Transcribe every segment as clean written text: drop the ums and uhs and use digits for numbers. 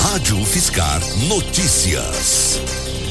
Rádio UFSCar Notícias.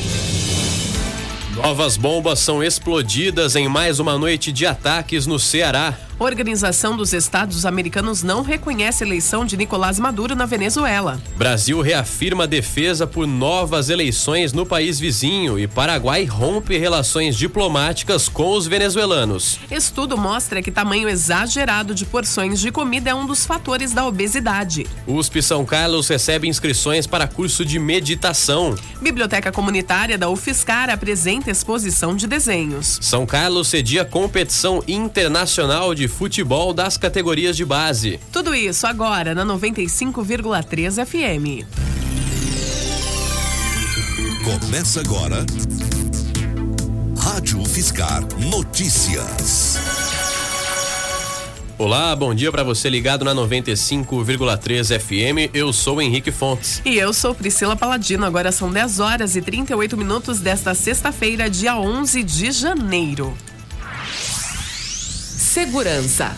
Novas bombas são explodidas em mais uma noite de ataques no Ceará. Organização dos Estados Americanos não reconhece a eleição de Nicolás Maduro na Venezuela. Brasil reafirma a defesa por novas eleições no país vizinho e Paraguai rompe relações diplomáticas com os venezuelanos. Estudo mostra que tamanho exagerado de porções de comida é um dos fatores da obesidade. USP São Carlos recebe inscrições para curso de meditação. Biblioteca Comunitária da UFSCar apresenta exposição de desenhos. São Carlos cedia competição internacional de futebol das categorias de base. Tudo isso agora na 95,3 FM. Começa agora Rádio UFSCar Notícias. Olá, bom dia para você ligado na 95,3 FM. Eu sou Henrique Fontes. E eu sou Priscila Paladino. Agora são 10 horas e 38 minutos desta sexta-feira, dia 11 de janeiro. Segurança.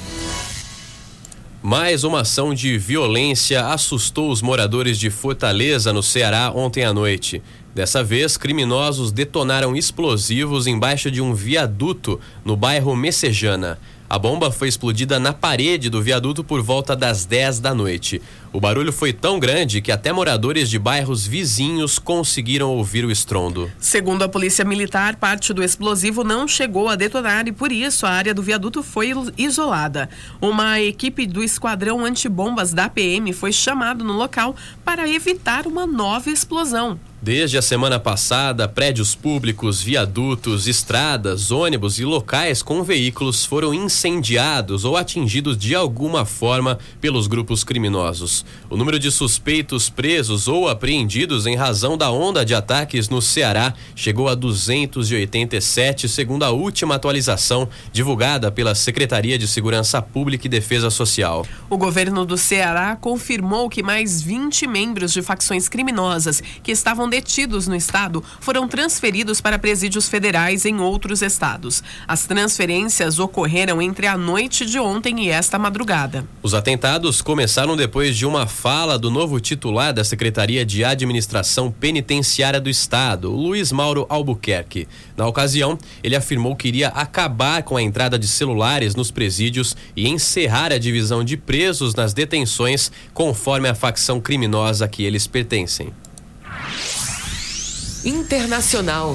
Mais uma ação de violência assustou os moradores de Fortaleza, no Ceará, ontem à noite. Dessa vez, criminosos detonaram explosivos embaixo de um viaduto no bairro Messejana. A bomba foi explodida na parede do viaduto por volta das 10 da noite. O barulho foi tão grande que até moradores de bairros vizinhos conseguiram ouvir o estrondo. Segundo a Polícia Militar, parte do explosivo não chegou a detonar e por isso a área do viaduto foi isolada. Uma equipe do Esquadrão Antibombas da PM foi chamada no local para evitar uma nova explosão. Desde a semana passada, prédios públicos, viadutos, estradas, ônibus e locais com veículos foram incendiados ou atingidos de alguma forma pelos grupos criminosos. O número de suspeitos presos ou apreendidos em razão da onda de ataques no Ceará chegou a 287, segundo a última atualização divulgada pela Secretaria de Segurança Pública e Defesa Social. O governo do Ceará confirmou que mais 20 membros de facções criminosas que estavam detidos no estado foram transferidos para presídios federais em outros estados. As transferências ocorreram entre a noite de ontem e esta madrugada. Os atentados começaram depois de uma fala do novo titular da Secretaria de Administração Penitenciária do Estado, Luiz Mauro Albuquerque. Na ocasião, ele afirmou que iria acabar com a entrada de celulares nos presídios e encerrar a divisão de presos nas detenções, conforme a facção criminosa a que eles pertencem. Internacional.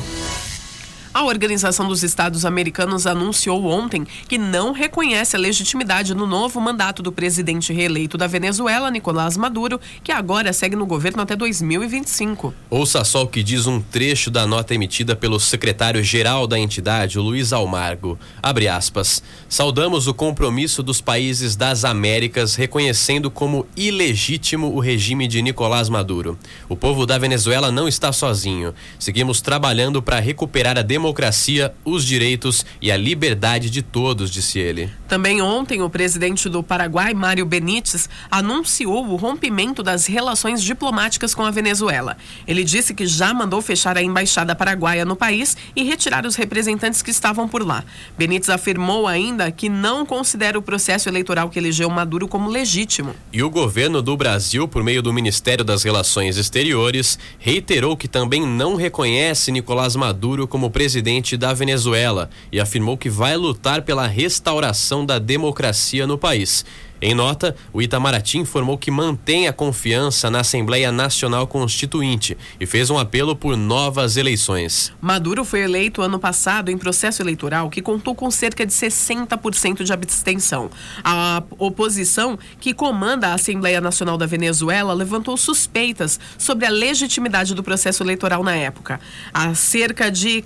A Organização dos Estados Americanos anunciou ontem que não reconhece a legitimidade no novo mandato do presidente reeleito da Venezuela, Nicolás Maduro, que agora segue no governo até 2025. Ouça só o que diz um trecho da nota emitida pelo secretário-geral da entidade, o Luiz Almagro. Abre aspas. Saudamos o compromisso dos países das Américas reconhecendo como ilegítimo o regime de Nicolás Maduro. O povo da Venezuela não está sozinho. Seguimos trabalhando para recuperar a democracia, os direitos e a liberdade de todos, disse ele. Também ontem, o presidente do Paraguai, Mário Benítez, anunciou o rompimento das relações diplomáticas com a Venezuela. Ele disse que já mandou fechar a embaixada paraguaia no país e retirar os representantes que estavam por lá. Benítez afirmou ainda que não considera o processo eleitoral que elegeu Maduro como legítimo. E o governo do Brasil, por meio do Ministério das Relações Exteriores, reiterou que também não reconhece Nicolás Maduro como presidente da Venezuela e afirmou que vai lutar pela restauração da democracia no país. Em nota, o Itamaraty informou que mantém a confiança na Assembleia Nacional Constituinte e fez um apelo por novas eleições. Maduro foi eleito ano passado em processo eleitoral que contou com cerca de 60% de abstenção. A oposição, que comanda a Assembleia Nacional da Venezuela, levantou suspeitas sobre a legitimidade do processo eleitoral na época. As cerca de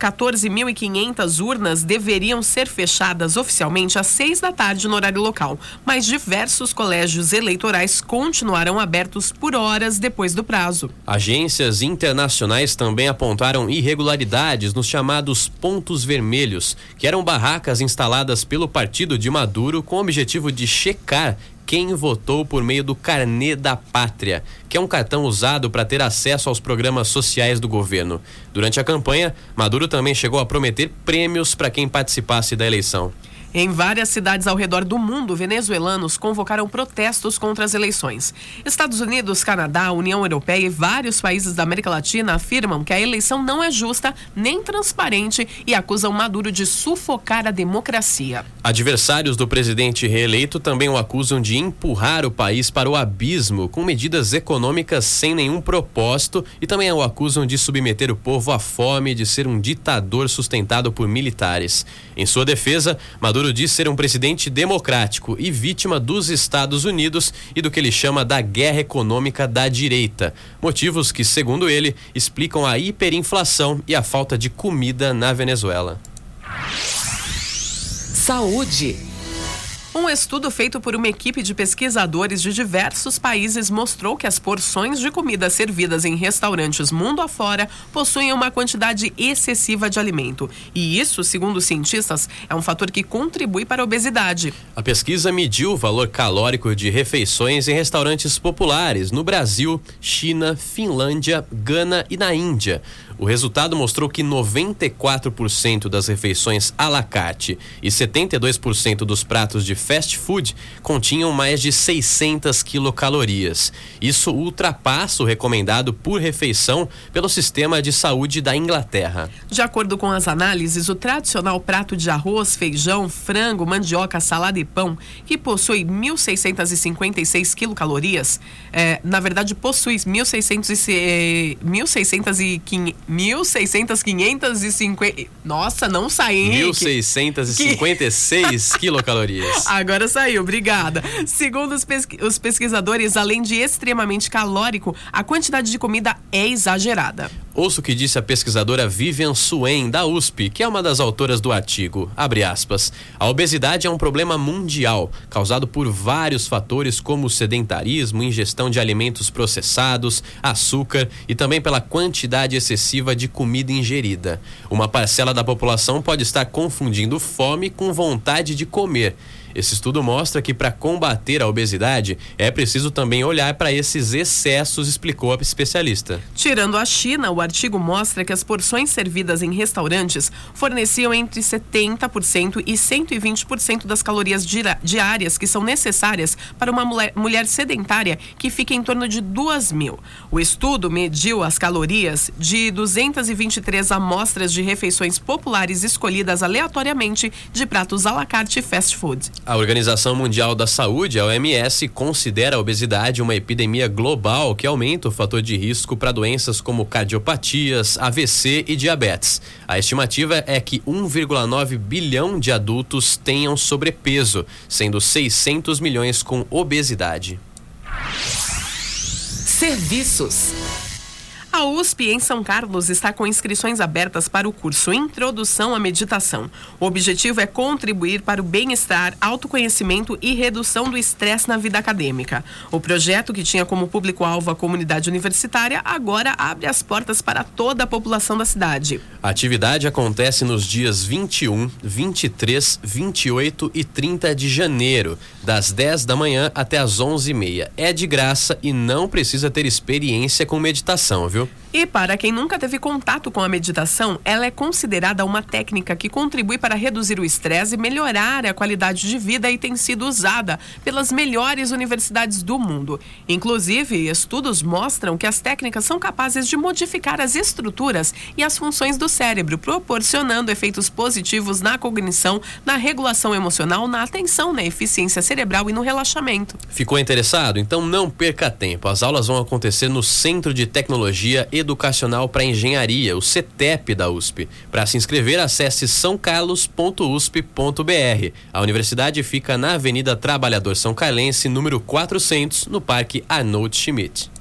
14.500 urnas deveriam ser fechadas oficialmente às 6 da tarde no horário local, mas diversos colégios eleitorais continuaram abertos por horas depois do prazo. Agências internacionais também apontaram irregularidades nos chamados pontos vermelhos, que eram barracas instaladas pelo partido de Maduro com o objetivo de checar quem votou por meio do Carnê da Pátria, que é um cartão usado para ter acesso aos programas sociais do governo. Durante a campanha, Maduro também chegou a prometer prêmios para quem participasse da eleição. Em várias cidades ao redor do mundo, venezuelanos convocaram protestos contra as eleições. Estados Unidos, Canadá, União Europeia e vários países da América Latina afirmam que a eleição não é justa nem transparente e acusam Maduro de sufocar a democracia. Adversários do presidente reeleito também o acusam de empurrar o país para o abismo com medidas econômicas sem nenhum propósito e também o acusam de submeter o povo à fome e de ser um ditador sustentado por militares. Em sua defesa, Maduro diz ser um presidente democrático e vítima dos Estados Unidos e do que ele chama da guerra econômica da direita. Motivos que, segundo ele, explicam a hiperinflação e a falta de comida na Venezuela. Saúde. Um estudo feito por uma equipe de pesquisadores de diversos países mostrou que as porções de comida servidas em restaurantes mundo afora possuem uma quantidade excessiva de alimento. E isso, segundo os cientistas, é um fator que contribui para a obesidade. A pesquisa mediu o valor calórico de refeições em restaurantes populares no Brasil, China, Finlândia, Gana e na Índia. O resultado mostrou que 94% das refeições à la carte e 72% dos pratos de fast food continham mais de 600 quilocalorias. Isso ultrapassa o recomendado por refeição pelo Sistema de Saúde da Inglaterra. De acordo com as análises, o tradicional prato de arroz, feijão, frango, mandioca, salada e pão, que possui 1.656 quilocalorias, na verdade possui 1.650. Nossa, não sai, Henrique. 1.656 quilocalorias. Agora saiu, obrigada. Segundo os pesquisadores, além de extremamente calórico, a quantidade de comida é exagerada. Ouça o que disse a pesquisadora Vivian Suen, da USP, que é uma das autoras do artigo. Abre aspas. A obesidade é um problema mundial, causado por vários fatores como o sedentarismo, ingestão de alimentos processados, açúcar e também pela quantidade excessiva de comida ingerida. Uma parcela da população pode estar confundindo fome com vontade de comer. Esse estudo mostra que para combater a obesidade é preciso também olhar para esses excessos, explicou a especialista. Tirando a China, o artigo mostra que as porções servidas em restaurantes forneciam entre 70% e 120% das calorias diárias que são necessárias para uma mulher sedentária que fica em torno de 2.000. O estudo mediu as calorias de 223 amostras de refeições populares escolhidas aleatoriamente de pratos à la carte e fast food. A Organização Mundial da Saúde, a OMS, considera a obesidade uma epidemia global que aumenta o fator de risco para doenças como cardiopatias, AVC e diabetes. A estimativa é que 1,9 bilhão de adultos tenham sobrepeso, sendo 600 milhões com obesidade. Serviços. A USP em São Carlos está com inscrições abertas para o curso Introdução à Meditação. O objetivo é contribuir para o bem-estar, autoconhecimento e redução do estresse na vida acadêmica. O projeto, que tinha como público-alvo a comunidade universitária, agora abre as portas para toda a população da cidade. A atividade acontece nos dias 21, 23, 28 e 30 de janeiro, das 10 da manhã até as 11h30. É de graça e não precisa ter experiência com meditação, viu? E para quem nunca teve contato com a meditação, ela é considerada uma técnica que contribui para reduzir o estresse e melhorar a qualidade de vida e tem sido usada pelas melhores universidades do mundo. Inclusive, estudos mostram que as técnicas são capazes de modificar as estruturas e as funções do cérebro, proporcionando efeitos positivos na cognição, na regulação emocional, na atenção, na eficiência cerebral e no relaxamento. Ficou interessado? Então não perca tempo. As aulas vão acontecer no Centro de Tecnologia Educacional para Engenharia, o CETEP da USP. Para se inscrever, acesse sãocarlos.usp.br. A universidade fica na Avenida Trabalhador São Carlense, número 400, no Parque Arnold Schmidt.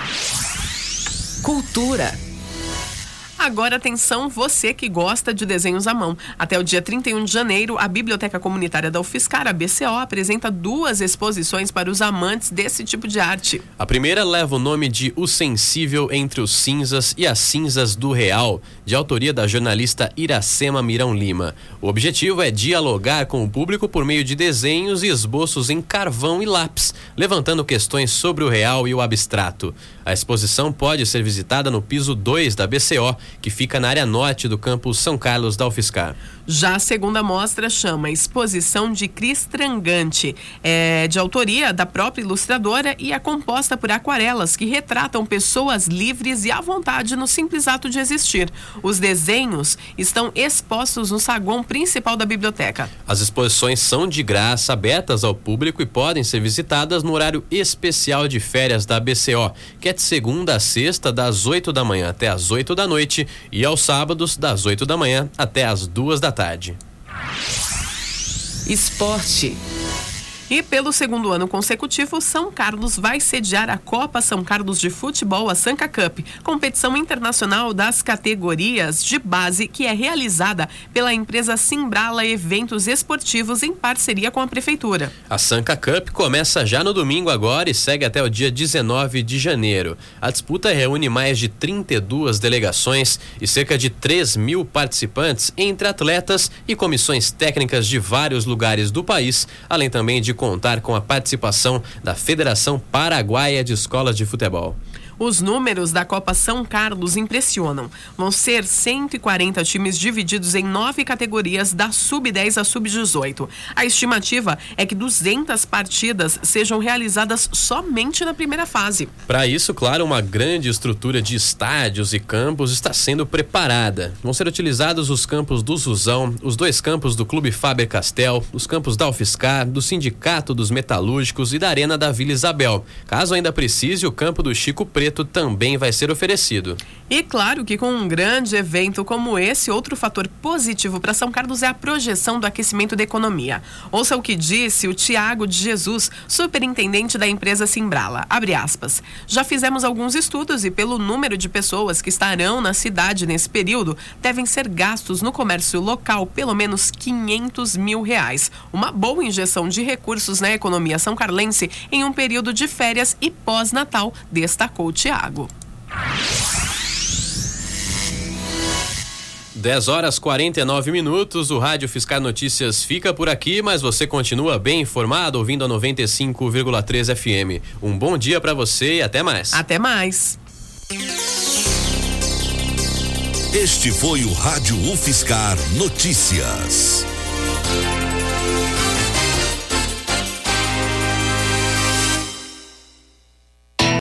Cultura. Agora atenção, você que gosta de desenhos à mão. Até o dia 31 de janeiro, a Biblioteca Comunitária da UFSCar, a BCO, apresenta 2 exposições para os amantes desse tipo de arte. A primeira leva o nome de O Sensível entre os Cinzas e as Cinzas do Real, de autoria da jornalista Iracema Mirão Lima. O objetivo é dialogar com o público por meio de desenhos e esboços em carvão e lápis, levantando questões sobre o real e o abstrato. A exposição pode ser visitada no piso 2 da BCO que fica na área norte do campus São Carlos da UFSCar. Já a segunda mostra chama Exposição de Cris Trangante. É de autoria da própria ilustradora e é composta por aquarelas que retratam pessoas livres e à vontade no simples ato de existir. Os desenhos estão expostos no saguão principal da biblioteca. As exposições são de graça, abertas ao público e podem ser visitadas no horário especial de férias da BCO, que é de segunda a sexta, das 8 da manhã até as 8 da noite e aos sábados, das 8 da manhã até as 2 da tarde. Esporte. E pelo segundo ano consecutivo, São Carlos vai sediar a Copa São Carlos de Futebol, a Sanca Cup, competição internacional das categorias de base que é realizada pela empresa Simbrala Eventos Esportivos em parceria com a Prefeitura. A Sanca Cup começa já no domingo agora e segue até o dia 19 de janeiro. A disputa reúne mais de 32 delegações e cerca de 3.000 participantes entre atletas e comissões técnicas de vários lugares do país, além também de contar com a participação da Federação Paraguaia de Escolas de Futebol. Os números da Copa São Carlos impressionam. Vão ser 140 times divididos em 9 categorias, da sub-10 à sub-18. A estimativa é que 200 partidas sejam realizadas somente na primeira fase. Para isso, claro, uma grande estrutura de estádios e campos está sendo preparada. Vão ser utilizados os campos do Suzão, os 2 campos do Clube Faber-Castell, os campos da UFSCar, do Sindicato dos Metalúrgicos e da Arena da Vila Isabel. Caso ainda precise, o campo do Chico Preto também vai ser oferecido. E claro que com um grande evento como esse, outro fator positivo para São Carlos é a projeção do aquecimento da economia. Ouça o que disse o Tiago de Jesus, superintendente da empresa Simbrala. Abre aspas. Já fizemos alguns estudos e pelo número de pessoas que estarão na cidade nesse período, devem ser gastos no comércio local pelo menos R$500 mil. Uma boa injeção de recursos na economia são-carlense em um período de férias e pós-Natal, destacou Tiago. 10h49, o Rádio UFSCar Notícias fica por aqui, mas você continua bem informado ouvindo a 95,3 FM. Um bom dia para você e até mais. Até mais. Este foi o Rádio UFSCar Notícias.